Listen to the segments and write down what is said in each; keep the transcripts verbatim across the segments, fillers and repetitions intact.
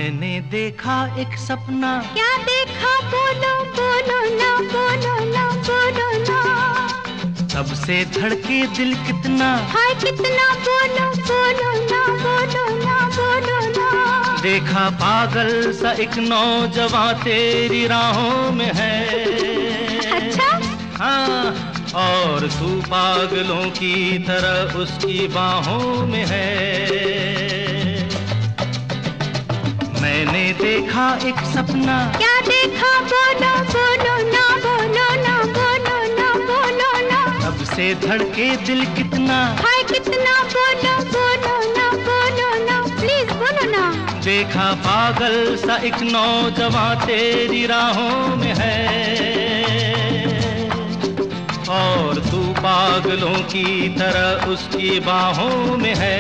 मैंने देखा एक सपना। क्या देखा? बोलो बोलो ना, बोलो ना, बोलो ना। तब से धड़के दिल कितना, हाय कितना, बोलो बोलो ना, बोलो ना, बोलो ना। देखा पागल सा एक नौजवान तेरी राहों में है। अच्छा? हाँ, और तू पागलों की तरह उसकी बाहों में है। मैंने देखा एक सपना। क्या देखा? बोलो बोलो ना, बोलो ना, बोलो ना, बोलो ना। तब से धड़के दिल कितना, हाय कितना, बोलो बोलो ना, बोलो ना, प्लीज बोलो ना। देखा पागल सा एक नौजवान तेरी राहों में है, और तू पागलों की तरह उसकी बाहों में है।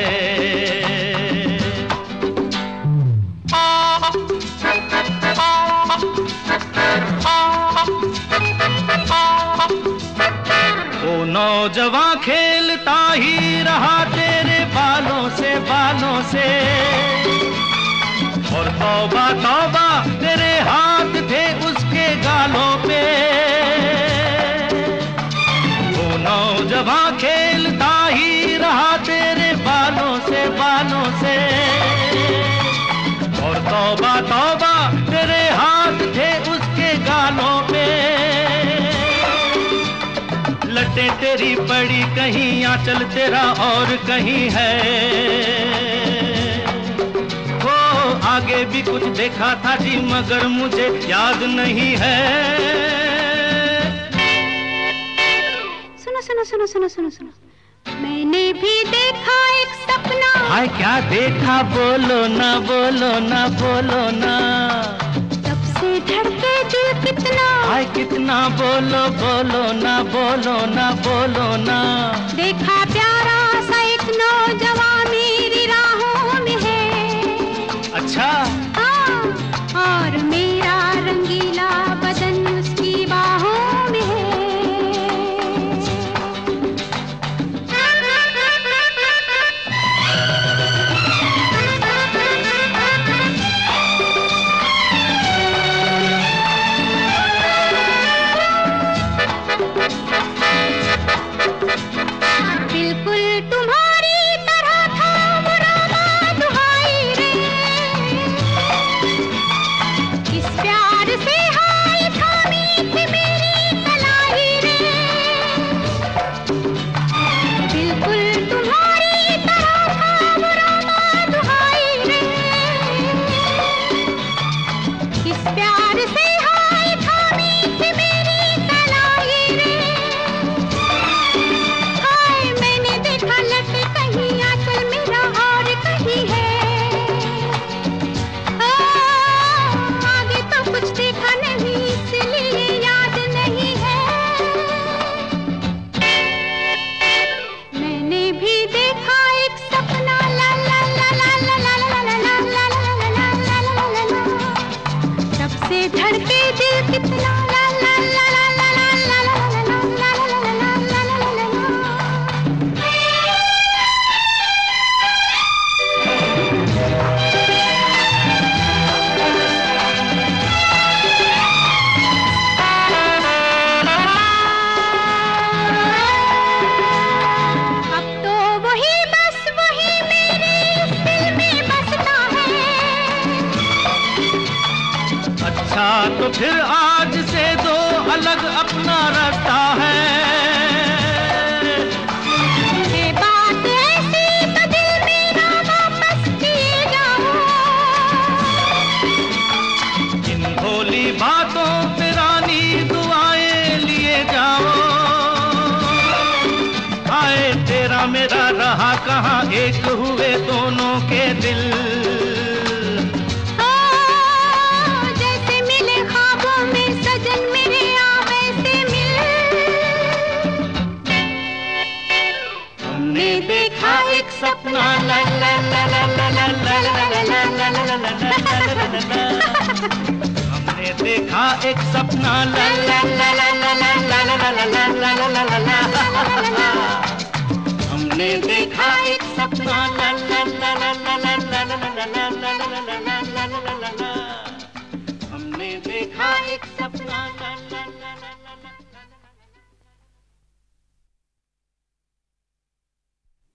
वो नौजवान खेलता ही रहा तेरे बालों से, बालों से, और तौबा तौबा तेरे हाथ थे उसके गालों पे। वो नौजवान खेलता ही रहा तेरे बालों से, बालों से, और तौबा तौबा तेरे हाथ थे उसके गालों पे। लटें तेरी पड़ी कहीं, आंचल तेरा और कहीं है। वो आगे भी कुछ देखा था जी, मगर मुझे याद नहीं है। सुनो सुनो सुनो सुनो सुनो सुनो, मैंने भी देखा एक सपना। हाय क्या देखा? बोलो ना, बोलो ना, बोलो ना। तब से धड़के दिल कितना, हाय कितना, बोलो बोलो ना, बोलो ना, बोलो ना। देखा प्यारा सा एक नौजवान मेरी राहों में है। अच्छा? हाँ, और मेरा रंगीला बदन उसकी बाहों में है। बिल्कुल तुम्हारी तरह था वो रामा, दुहाई रे। किस प्यार से हाय थामी थी मेरी कलाई रे। बिल्कुल तुम्हारी तरह था वो रामा, दुहाई रे। किस प्यार से हाय थामी थी मेरी कलाई रे। हाय मैंने देखा लटे कहीं, आंचल मेरा और कहीं है। आगे तो कुछ देखा नहीं, इसलिए याद नहीं है। मैंने भी देखा एक सपना, ला ला ला ला ला ला ला ला ला ला ला ला ला ला ला। तब से धड़के दिल कितना, ला ला ला ला ला ला ला ला ला ला ला ला ला ला ला। अब तो वही बस वही मेरे इस दिल में बसता है। अच्छा तो फिर आज से दो अलग अपना रास्ता है। ये बात ऐसी तो दिल मेरा वापस किए जाओ। इन भोली बातों पे रानी दुआएं लिए जाओ। आए तेरा मेरा रहा कहाँ, एक हुए दोनों के दिल। ओ, जैसे मिले ख्वाबों में सजन मेरे, आ वैसे मिल। हमने देखा एक सपना, ला ला ला ला ला ला ला ला ला ला ला ला ला ला ला ला। हमने देखा एक सपना, ला ला ला ला ला ला ला ला ला ला ला ला ला। हमने देखा एक सपना, ला ला ला ला ला ला